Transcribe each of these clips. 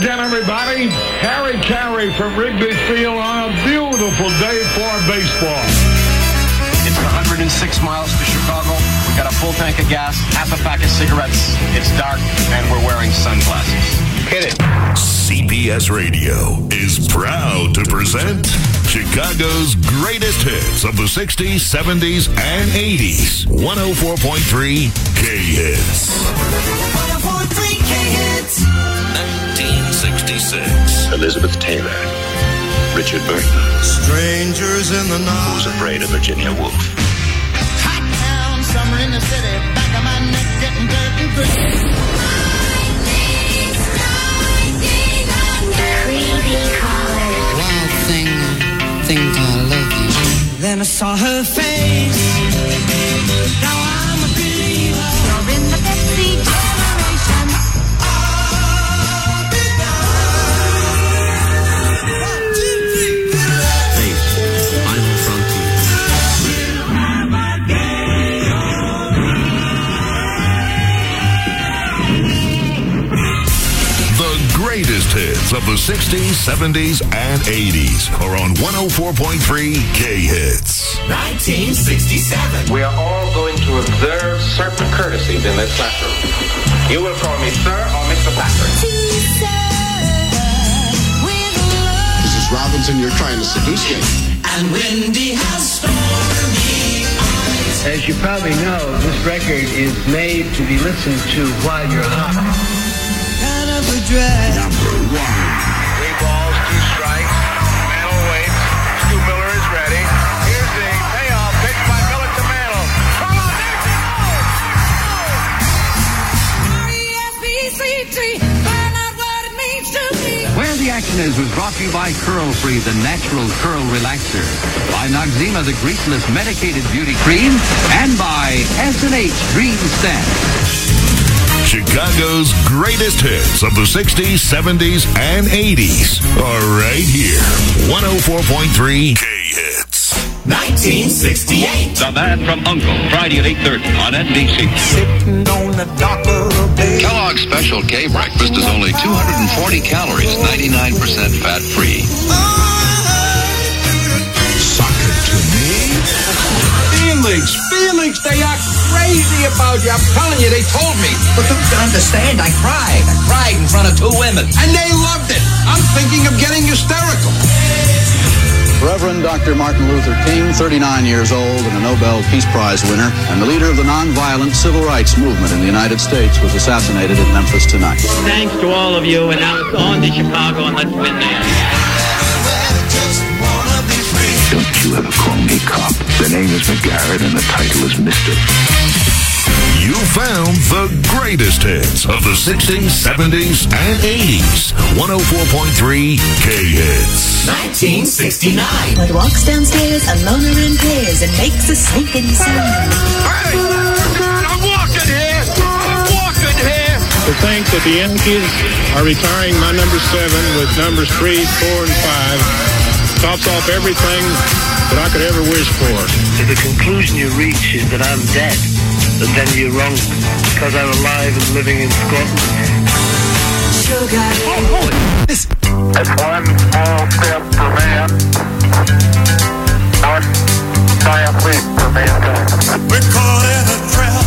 again, everybody. Harry Carey from Wrigley Field on a beautiful day for baseball. It's 106 miles to Chicago. We got a full tank of gas, half a pack of cigarettes. It's dark, and we're wearing sunglasses. Hit it. CBS Radio is proud to present Chicago's greatest hits of the 60s, 70s, and 80s. 104.3 K-Hits. 104.3 K-Hits. 1966. Elizabeth Taylor. Richard Burton. Strangers in the night. Who's Afraid of Virginia Woolf? Hot town, summer in the city. Back of my neck getting dirt and gritty. Creepy callers. Wild thing, think I love you. Then I saw her face. Now I'm a believer. You're in the Pepsi generation. Faith, final frontier. The greatest hits of the 60s, 70s, and 80s are on 104.3 K-Hits. 1967. We are all going to observe certain courtesies in this classroom. You will call me sir or Mr. Patrick. Mrs. Robinson, you're trying to seduce me. And Wendy has stormy eyes. As you probably know, this record is made to be listened to while you're hot. Kind of a drag. Number 1. 3 balls, 2 strikes. Mantle waits. Stu Miller is ready. Here's the payoff pitch by Miller to Mantle. Come on, there R-E-S-P-C-T. Find out what it means to me. Where the Action Is was brought to you by Curl Free, the natural curl relaxer, by Noxzema, the greaseless medicated beauty cream, and by S&H Green Stamp. Chicago's greatest hits of the 60s, 70s, and 80s are right here. 104.3 K-Hits. 1968. The Man from U.N.C.L.E., Friday at 8:30 on NBC. Sitting on the dock of the bay. Kellogg's Special K breakfast is only 240 calories, 99% fat-free. Suck it to me. Felix, they are crazy about you. I'm telling you, they told me. But don't you understand? I cried. I cried in front of 2 women. And they loved it. I'm thinking of getting hysterical. Reverend Dr. Martin Luther King, 39 years old and a Nobel Peace Prize winner, and the leader of the nonviolent civil rights movement in the United States, was assassinated in Memphis tonight. Thanks to all of you, and now it's on to Chicago, and let's win there. Don't you ever call me cop. The name is McGarrett and the title is Mr. You found the greatest hits of the 60s, 70s, and 80s. 104.3 K-Hits. 1969. But walks downstairs alone and pairs and makes a sneaking sound. Hey, I'm walking here. To think that the Yankees are retiring my number 7 with numbers 3, 4, and 5 tops off everything that I could ever wish for. If the conclusion you reach is that I'm dead, then you're wrong, because I'm alive and living in Scotland. It's one small step for man. One giant leap for mankind. We're caught in a trap.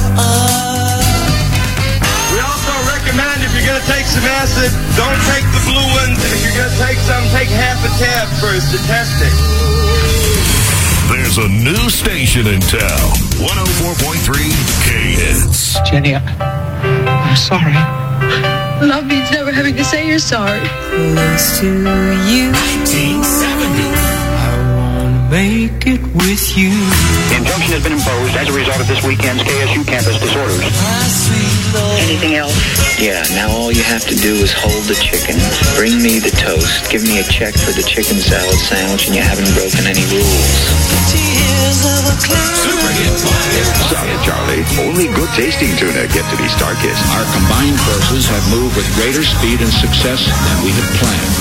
We also recommend if you're going to take some acid, don't take the blue ones. And if you're going to take some, take half a tab first to test it. There's a new station in town. 104.3 K-Hits. Jenny, I'm sorry. Love means never having to say you're sorry. Close to you. 1970. Make it with you. The injunction has been imposed as a result of this weekend's KSU campus disorders. Anything else? Yeah, now all you have to do is hold the chicken, bring me the toast, give me a check for the chicken salad sandwich, and you haven't broken any rules. Super Hit Live. Sorry, Charlie. Only good tasting tuna get to be Starkist. Our combined forces have moved with greater speed and success than we had planned.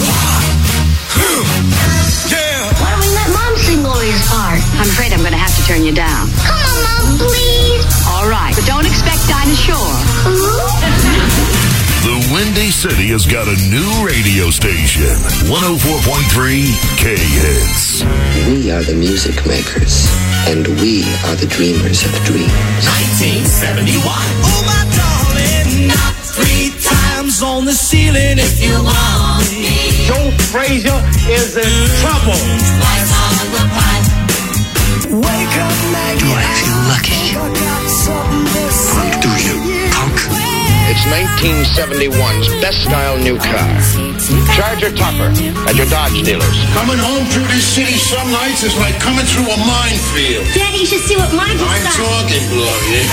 Why don't we let Mom sing Gloria's part? I'm afraid I'm going to have to turn you down. Come on, Mom, please. All right, but don't expect Dinah Shore. The Windy City has got a new radio station. 104.3 K-Hits. We are the music makers, and we are the dreamers of dreams. 1971. Oh, my darling, knock 3 times on the ceiling if you want me. Joe Frazier is in trouble. Twice on the pipe. Wake up, Maggie. Do I feel lucky? Run through you, punk. It's 1971's best-style new car. Charger Topper at your Dodge dealers. Coming home through this city some nights is like coming through a minefield. Daddy, you should see what mine just I'm talking, Gloria.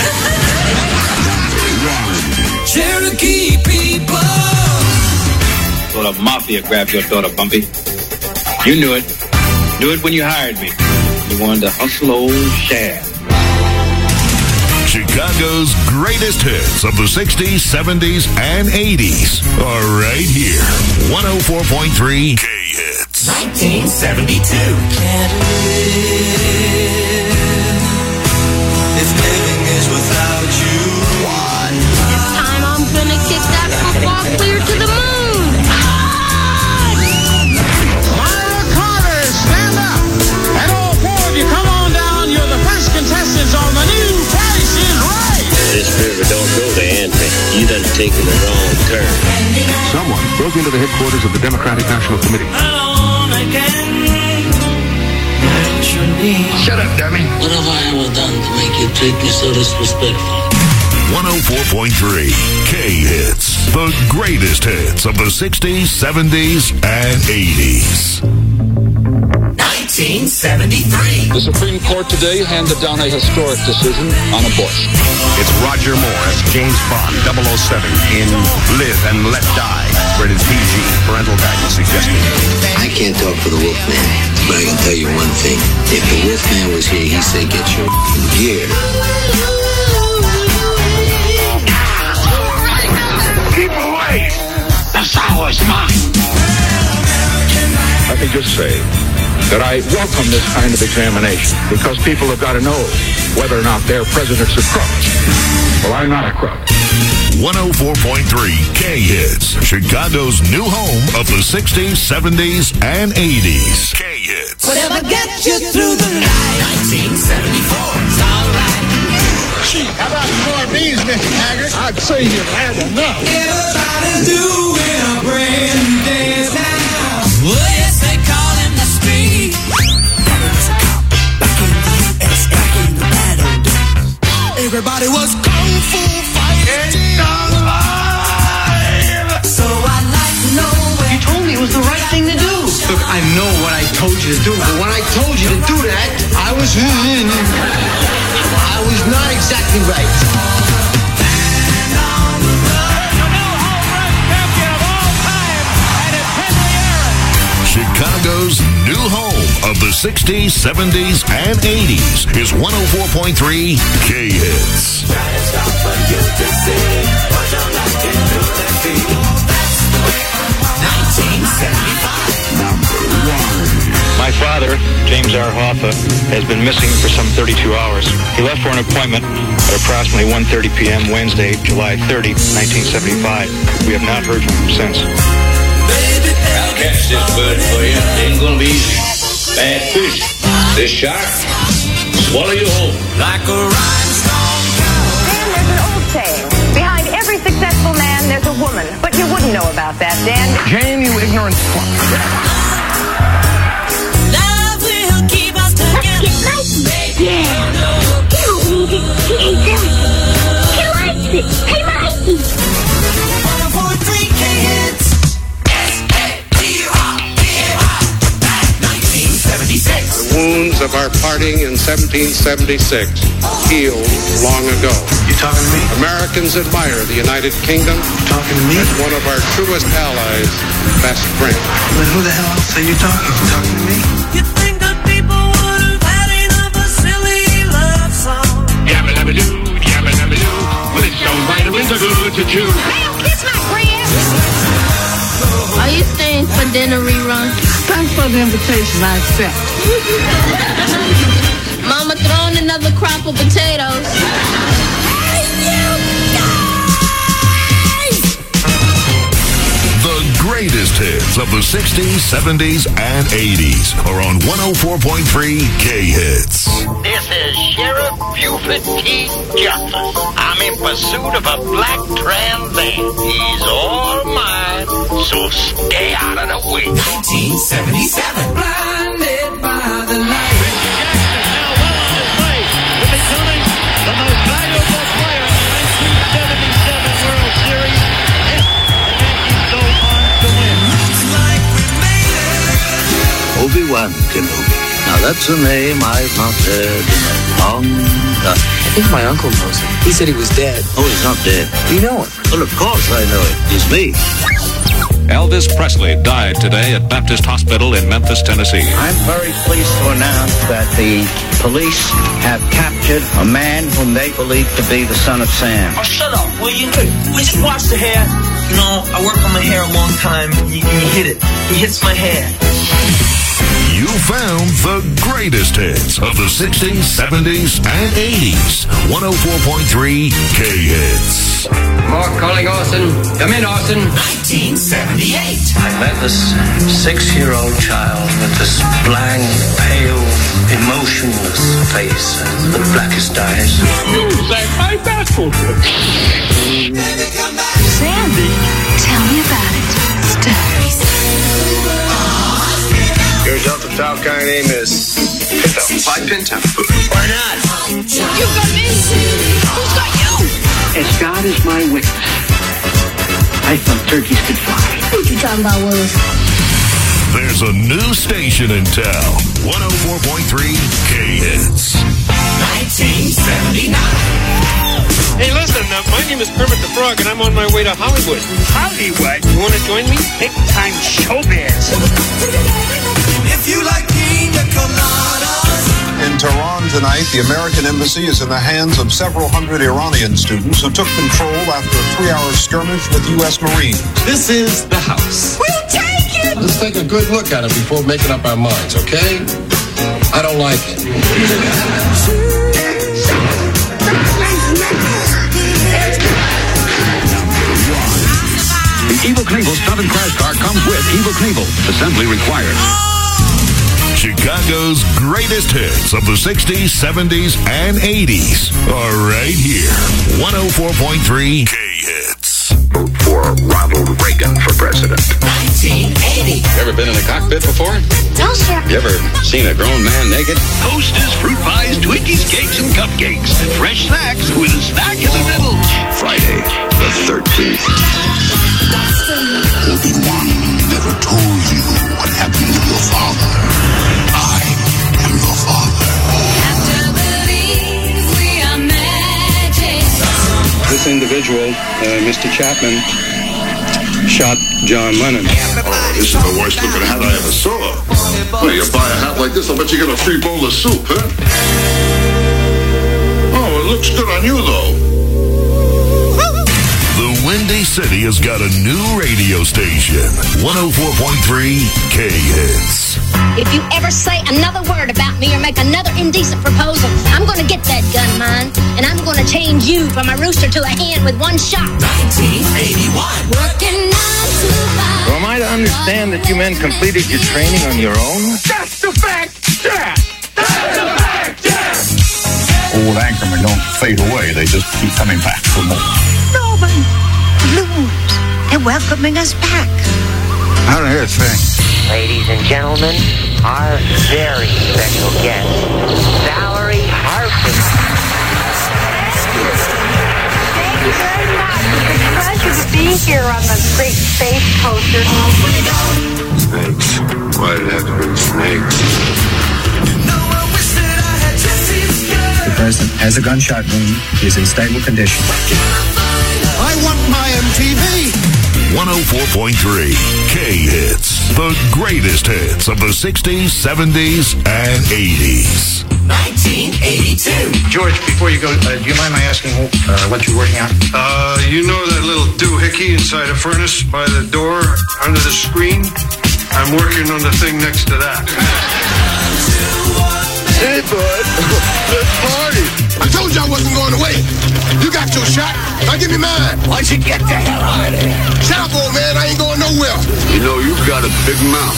Cherokee people. Sort of mafia grabbed your daughter, Bumpy. You knew it. Knew it when you hired me. You wanted to hustle old Shad. Chicago's greatest hits of the 60s, 70s, and 80s are right here. 104.3 K-Hits. 1972. Can't live if living is without you. This time I'm gonna kick that football clear to the moon. Myra Carter, stand up. And all 4 of you, come on down. You're the first contestants on the new Price is Right. This river don't go to Antony. You done taken the wrong turn. Someone broke into the headquarters of the Democratic National Committee. Shut up, dummy. What have I ever done to make you treat me so disrespectful? 104.3 K-Hits. The greatest hits of the 60s, 70s, and 80s. 1973. The Supreme Court today handed down a historic decision on abortion. It's Roger Moore as James Bond, 007 in Live and Let Die. Rated PG. Parental guidance suggested. I can't talk for the Wolfman, but I can tell you one thing. If the Wolfman was here, he'd say, get your gear. Keep away! The sour is mine! Let me just say that I welcome this kind of examination because people have got to know whether or not their president's a crook. Well, I'm not a crook. 104.3 K-Hits, Chicago's new home of the 60s, 70s, and 80s. K-Hits. Whatever gets you through the night. 1974. It's all right. Gee, how about some more of these, Mr. Taggart? I'd say you've had enough. Everybody's doing a brand new dance now. Oh, yes, they call him the street. Back in the US, back in the battle days. Everybody was kung fu fighting. So I'd like to know where You told me it was the right thing to do. Look, I know what I told you to do, but when I told you to do that, I was not exactly right. Chicago's new home of the 60s, 70s, and 80s is 104.3 K-Hits. My father, James R. Hoffa, has been missing for some 32 hours. He left for an appointment at approximately 1:30 p.m. Wednesday, July 30, 1975. We have not heard from him since. I'll catch this bird for you. It ain't gonna be easy. Bad fish. This shark, swallow you whole. like a rhinestone Dan, there's an old saying. Behind every successful man, there's a woman. But you wouldn't know about that, Dan. Jane, you ignorant fuck. Love will keep us together. Yeah. He don't need it. He ain't telling me. He likes it. He likes it. 104.3 K-Hits. The wounds of our parting in 1776 healed long ago. You talking to me? Americans admire the United Kingdom. You talking to me? As one of our truest allies, best friend. But who the hell else are you talking to? You talking to me? You think that people would have had enough of a silly love song? Yabba-dabba-doo, yabba-dabba-doo. Well, it's so vitamins are good to chew. Ma'am, kiss my friend. Are you staying for dinner rerun? Thanks for the invitation, I accept. Mama throwing another crop of potatoes. greatest hits of the 60s, 70s, and 80s are on 104.3 K-Hits. This is Sheriff Buford T. Justice. I'm in pursuit of a black Trans Am. He's all mine, so stay out of the way. 1977. Blinded by the light. The most valuable player in the 1977 World Series. And the Yankees go on to win. Obi-Wan Kenobi. Now that's a name I've not heard in a long time. I think my uncle knows him. He said he was dead. Oh, he's not dead. You know him? Well, of course I know him. He's me. Elvis Presley died today at Baptist Hospital in Memphis, Tennessee. I'm very pleased to announce that the police have captured a man whom they believe to be the son of Sam. Oh, shut up, will you? We just wash the hair. You know, I work on my hair a long time. You hit it. He hits my hair. You found the greatest hits of the 60s, 70s, and 80s. 104.3 K-Hits. Mark calling Orson. Come in, Orson. 1978. I met this 6-year-old child with this blank, pale, emotionless face and the blackest eyes. You sang my basketball. Sandy, tell me about it. Yours off the top guy name is Pinto. Clyde Pinto. Why not? You got me. Who's got you? As God is my witness, I thought turkeys could fly. What you talking about, Willis? There's a new station in town. 104.3 K-Hits. 1979. Hey, listen, my name is Kermit the Frog, and I'm on my way to Hollywood. Hollywood? You want to join me? Big time showbiz. If you like pina coladas. In Tehran tonight, the American embassy is in the hands of several hundred Iranian students who took control after a 3-hour skirmish with U.S. Marines. This is the house. We'll take it. Let's take a good look at it before making up our minds, okay? I don't like it. The Evel Knievel stunt and crash car comes with Evel Knievel. Assembly required. Chicago's greatest hits of the 60s, 70s, and 80s are right here. 104.3 K-Hits. Vote for Ronald Reagan for president. 1980. You ever been in a cockpit before? No, sir. You ever seen a grown man naked? Toasters, fruit pies, Twinkies, cakes, and cupcakes. Fresh snacks with a snack in the middle. Friday the 13th. Obi-Wan never told you what happened to your father. I am your father. This individual, Mr. Chapman, shot John Lennon. Oh, this is the worst looking hat I ever saw. Well, you buy a hat like this, I'll bet you get a free bowl of soup, huh? Oh, it looks good on you, though. The Windy City has got a new radio station. 104.3 K-Hits. If you ever say another word about me or make another indecent proposal, I'm going to get that gun of mine, and I'm going to change you from a rooster to a hen with one shot. 1981. Working 9 to 5. So am I to understand that you men completed your training on your own? That's the fact, Jack. That's the fact, Jack. Old anchormen don't fade away. They just keep coming back for more. Nobody lose. They're welcoming us back. I don't hear a thing. Ladies and gentlemen, our very special guest, Valerie Harper. Thank you very much. It's a pleasure to be here on the Great Space Coaster. Snakes. Why did it have to be snakes? The president has a gunshot wound. He is in stable condition. I want my MTV. 104.3 K-Hits. The greatest hits of the 60s, 70s, and 80s. 1982. George, before you go, do you mind my asking what you're working on? You know that little doohickey inside a furnace by the door under the screen? I'm working on the thing next to that. Hey, bud. Let's party. I told you I wasn't going away. You got your shot. Now give me mine. Why don't you get the hell out of here? Shut up, old man. I ain't going nowhere. got a big mouth.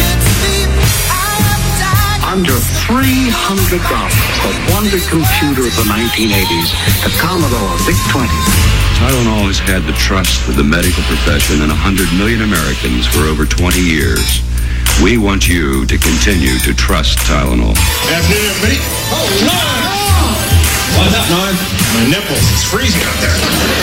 Under $300, the wonder computer of the 1980s, the Commodore VIC-20. Tylenol has had the trust of the medical profession and 100 million Americans for over 20 years. We want you to continue to trust Tylenol. Good afternoon, everybody. Oh, Lord! What's up, Norm? My nipples. It's freezing out there.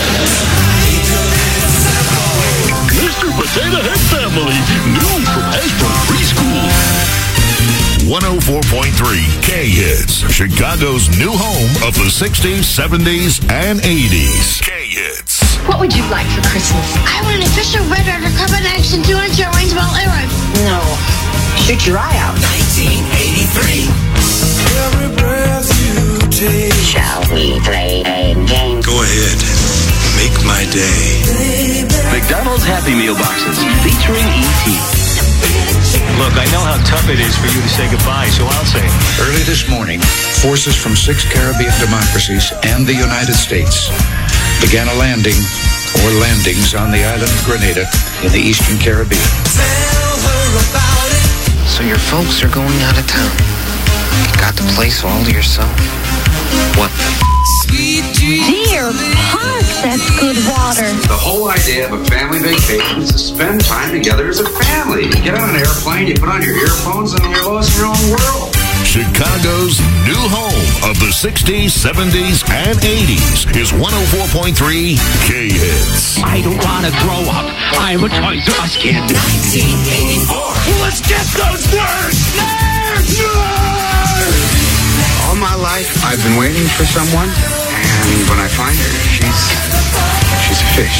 Mr. Potato Head Family, new from Ashburn Preschool. 104.3 K-Hits, Chicago's new home of the 60s, 70s, and 80s. K-Hits. What would you like for Christmas? I want an official Red Ryder Carbon Action 200 range ball arrow. No. Shoot your eye out. 1983. Every breath you take. Shall we play a game? Go ahead. Make my day. McDonald's Happy Meal boxes featuring E.T. Look, I know how tough it is for you to say goodbye, so I'll say it. Early this morning, forces from 6 Caribbean democracies and the United States began a landing or landings on the island of Grenada in the Eastern Caribbean. Tell her about it. So your folks are going out of town. You got the place all to yourself? What the Sweet Dear Park, that's good water. The whole idea of a family vacation is to spend time together as a family. You get on an airplane, you put on your earphones, and you're lost in your own world. Chicago's new home of the 60s, 70s, and 80s is 104.3 K-Hits. I don't want to grow up. I'm a Toys R Us kid. 1984. Let's get those nerds! Nerds! All my life, I've been waiting for someone, and when I find her, she's a fish.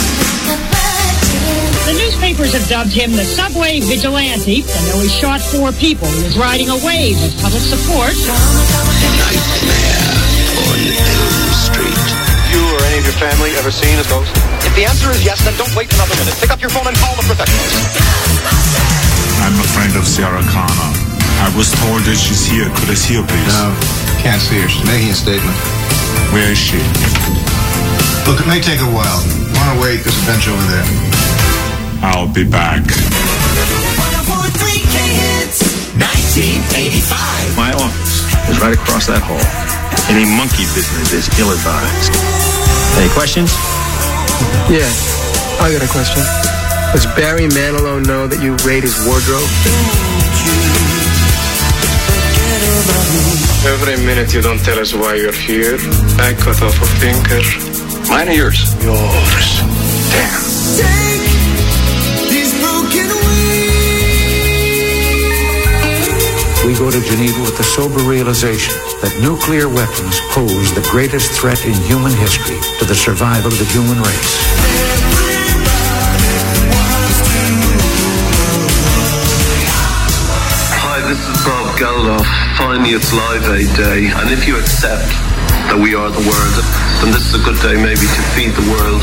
The newspapers have dubbed him the subway vigilante, and though he shot 4 people, he was riding a wave of public support. Nightmare on Elm Street. You or any of your family ever seen a ghost? If the answer is yes, then don't wait another minute. Pick up your phone and call the professionals. I'm a friend of Sarah Connor. I was told that she's here. Could I see her, please? No, can't see her. She's making a statement. Where is she? Look, it may take a while. Want to wait? There's a bench over there. I'll be back. 104.3 K-Hits. 1985. My office is right across that hall. Any monkey business is ill-advised. Any questions? Yeah, I got a question. Does Barry Manilow know that you raid his wardrobe? Every minute you don't tell us why you're here, I cut off a finger. Mine or yours? Yours. Damn. Take these broken wings. We go to Geneva with the sober realization that nuclear weapons pose the greatest threat in human history to the survival of the human race. This is Bob Geldof. Finally, it's Live Aid Day, and if you accept that we are the world, then this is a good day maybe to feed the world.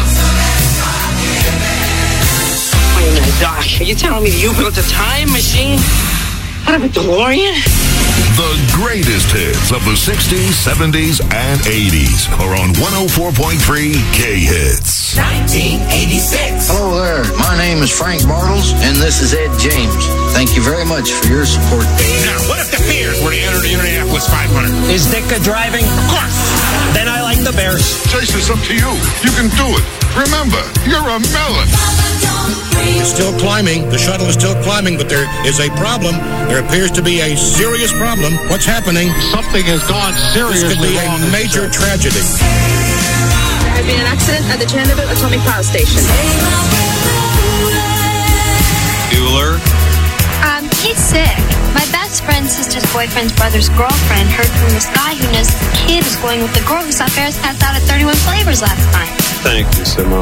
Wait a minute, Doc. Are you telling me that you built a time machine out of a DeLorean? The greatest hits of the 60s, 70s, and 80s are on 104.3 K-Hits. 1986. Hello there. My name is Frank Bartles, and this is Ed James. Thank you very much for your support. Now, what if the Bears were to enter the Indianapolis 500? Is Ditka driving? Of course. Then I like the Bears. Jason, it's up to you. You can do it. Remember, you're a melon. It's still climbing. The shuttle is still climbing, but there is a problem. There appears to be a serious problem. What's happening? Something has gone seriously This could be wrong. a major tragedy. There had been an accident at the Chernobyl Atomic Power Station. Bueller? He's sick. My best friend's sister's boyfriend's brother's girlfriend heard from this guy who knows the kid is going with the girl who saw Ferris pass out at 31 Flavors last night. Thank you, Simone.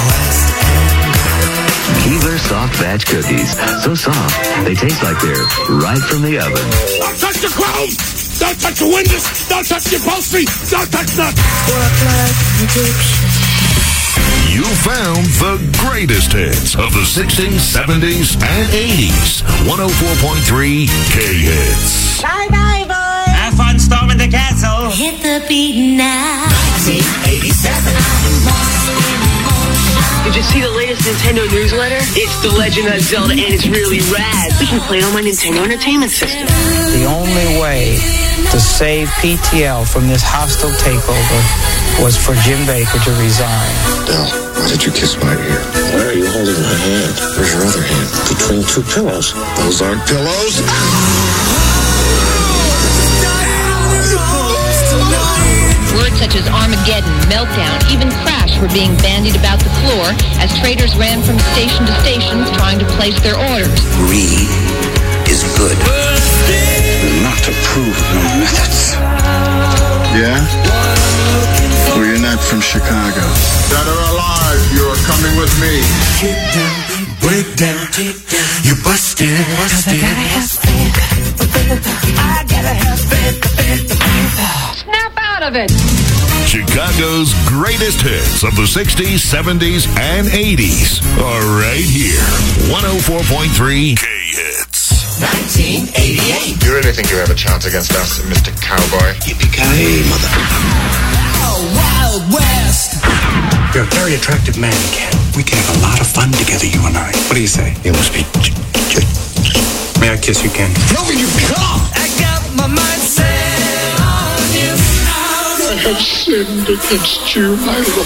Keebler Soft Batch Cookies. So soft, they taste like they're right from the oven. Don't touch the chrome! Don't touch the windows! Don't touch the upholstery! Don't touch nothing! You found the greatest hits of the 60s, 70s, and 80s. 104.3 K-Hits. Bye-bye, boy. Have fun storming the castle! Hit the beat now. 1987. Did you see the latest Nintendo newsletter? It's The Legend of Zelda, and it's really rad. We can play it on my Nintendo Entertainment System. The only way to save PTL from this hostile takeover was for Jim Baker to resign. Del, why did you kiss my ear? Why are you holding my hand? Where's your other hand? Between two pillows. Those aren't pillows. Words such as Armageddon, Meltdown, even Crash were being bandied about the floor as traders ran from station to station trying to place their orders. Greed is good. Not approve of no methods. Yeah? Well, you're not from Chicago. Dead or alive, you're coming with me. Get down, break down, you busted. I gotta have faith. Snap out of it! Chicago's greatest hits of the 60s, 70s, and 80s are right here. 104.3 K-Hits. 1988. You really think you have a chance against us, Mr. Cowboy? Yippee-ki-yay, mother. Wild West. You're a very attractive man, Ken. We can have a lot of fun together, you and I. What do you say? You must be... May I kiss you, Ken? No, you come! I got my mind set on you. I have sinned against you, my Lord.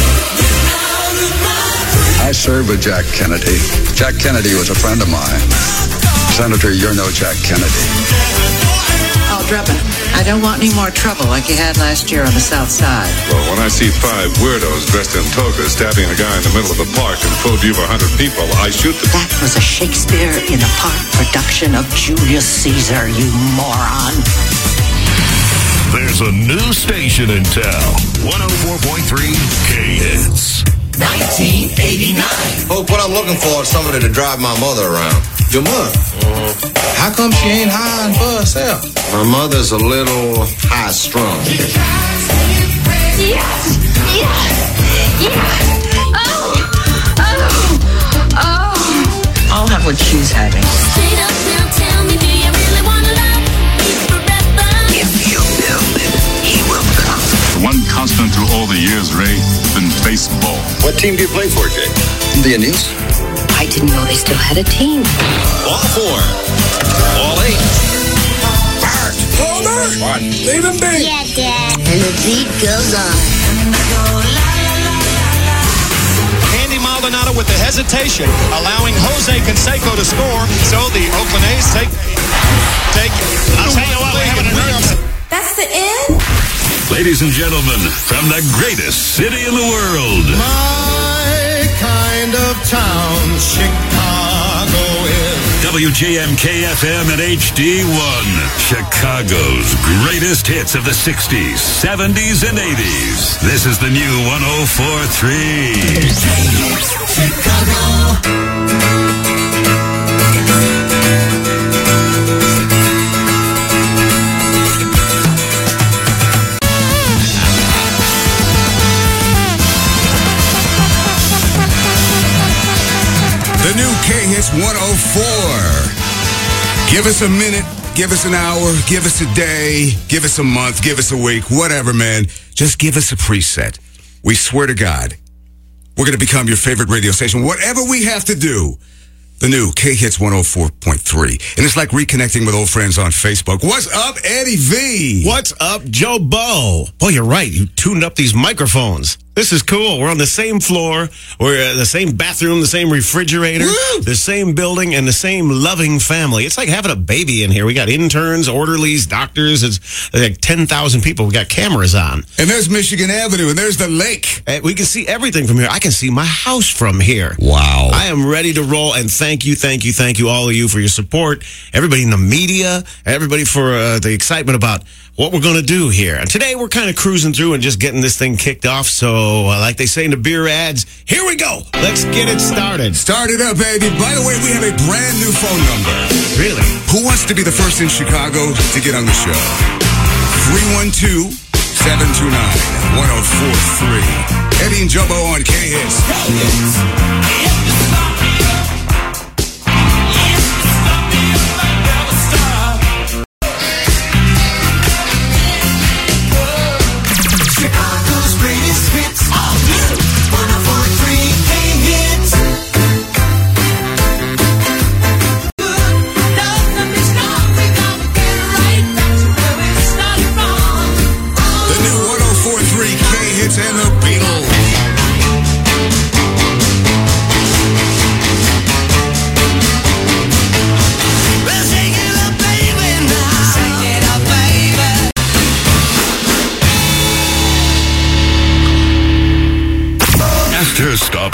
I served with Jack Kennedy. Jack Kennedy was a friend of mine. Senator, you're no Jack Kennedy. Oh, Druppin', I don't want any more trouble like you had last year on the South Side. Well, when I see 5 weirdos dressed in togas stabbing a guy in the middle of the park in full view of 100 people, I shoot them. That was a Shakespeare in the Park production of Julius Caesar, you moron. There's a new station in town. 104.3 K-Hits. 1989. Folks, what I'm looking for is somebody to drive my mother around. Your mother? How come she ain't high for herself? My mother's a little high-strung. I'll have what she's having. If you build it, he will come. One constant through all the years, Ray, has been baseball. What team do you play for, Jake? The Indians? I didn't know they still had a team. All 4. All 8. Bart! Homer! What? Leave him be! Yeah, Dad. And the beat goes on. Andy Maldonado with the hesitation, allowing Jose Canseco to score. So the Oakland A's take. I'll tell you what, we have an announcement. That's the end? Ladies and gentlemen, from the greatest city in the world, My kind of town, Chicago is. WJMK-FM and HD1, Chicago's greatest hits of the 60s, 70s, and 80s. This is the new 104.3. Chicago. The new K-Hits 104. Give us a minute, give us an hour, give us a day, give us a month, give us a week, whatever, man. Just give us a preset. We swear to God, we're going to become your favorite radio station. Whatever we have to do. The new K-Hits 104.3. And it's like reconnecting with old friends on Facebook. What's up, Eddie V? What's up, Joe Bo? Boy, you're right. You tuned up these microphones. This is cool. We're on the same floor. We're in the same bathroom, the same refrigerator, the same building, and the same loving family. It's like having a baby in here. We got interns, orderlies, doctors. It's like 10,000 people. We got cameras on. And there's Michigan Avenue, and there's the lake. We can see everything from here. I can see my house from here. Wow. I am ready to roll, and thank you, all of you for your support. Everybody in the media, everybody for the excitement about what we're going to do here. And today we're kind of cruising through and just getting this thing kicked off. So like they say in the beer ads, here we go. Let's get it started. Start it up, baby. By the way, we have a brand new phone number. Really? Who wants to be the first in Chicago to get on the show? 312-729-1043. Eddie and Jumbo on K-Hits. Chicago's greatest hits. 104.3 K-Hits.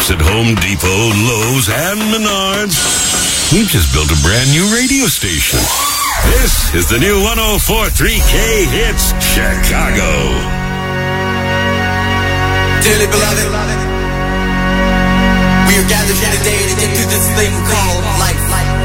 shops at Home Depot, Lowe's, and Menards. We've just built a brand new radio station. This is the new 104.3 K-Hits Chicago. Dearly beloved, we are gathered here today to get through this thing called life.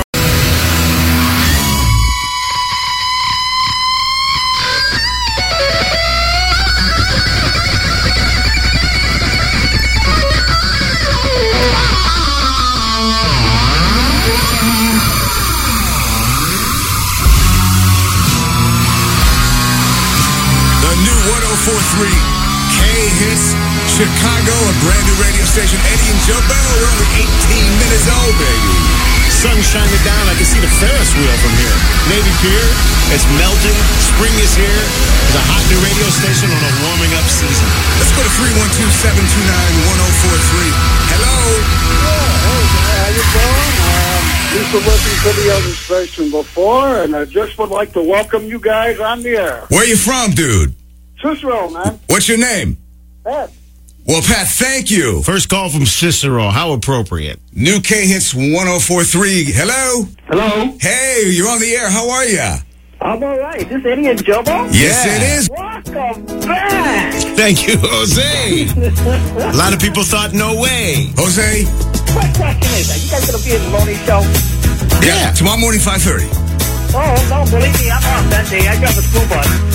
The new 104.3 K-Hits Chicago, a brand new radio station. Eddie and Joe Bell, we're only 18 minutes old, baby. Sun shining down. I can see the Ferris wheel from here. Navy Pier, it's melting. Spring is here. There's a hot new radio station on a warming up season. Let's go to 312-729-1043. Hello. How you doing? Used to listen to the other station before, and I just would like to welcome you guys on the air. Where you from, dude? Cicero, man. What's your name? Pat. Well, Pat, thank you. First call from Cicero. How appropriate. New K-Hits 104.3. Hello? Hello? Hey, you're on the air. How are ya? I'm all right. This Eddie and Jobo? Yes, it is. Welcome back. Thank you, Jose. A lot of people thought no way. Jose? Quick question is, are you guys going to be in the morning show? Yeah, tomorrow morning, 5:30. Oh, no, believe me, I'm off that day. I got the school bus.